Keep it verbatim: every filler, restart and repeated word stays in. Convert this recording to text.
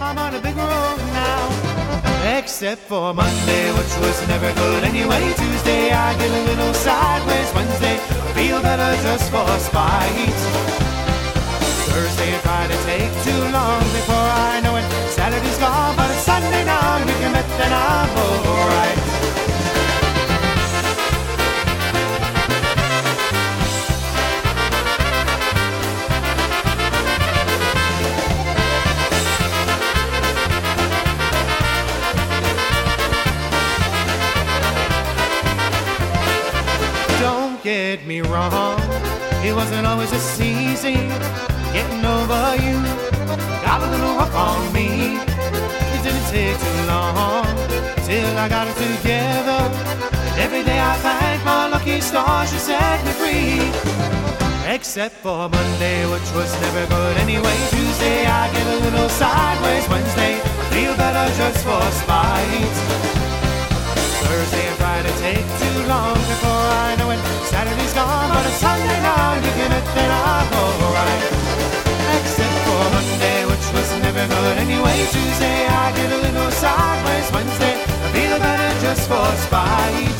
I'm on a big road now. Except for Monday, which was never good anyway. Tuesday, I get a little sideways. Wednesday, I feel better just for spite. Thursday and Friday take too long before I know it. Saturday's gone, but it's Sunday now. You can bet that I'm alright. Don't get me wrong, it wasn't always this easy getting over you. Got a little rough on me. It didn't take too long till I got it together. And every day I thank my lucky stars she set me free. Except for Monday, which was never good anyway. Tuesday I get a little sideways. Wednesday I feel better just for spite. Thursday and Friday take too long before I know it. Saturday's gone, but it's Sunday now. You can bet that I'm alright. Except for Monday, which was never good anyway. Tuesday I get a little sideways. Wednesday I feel better just for spite.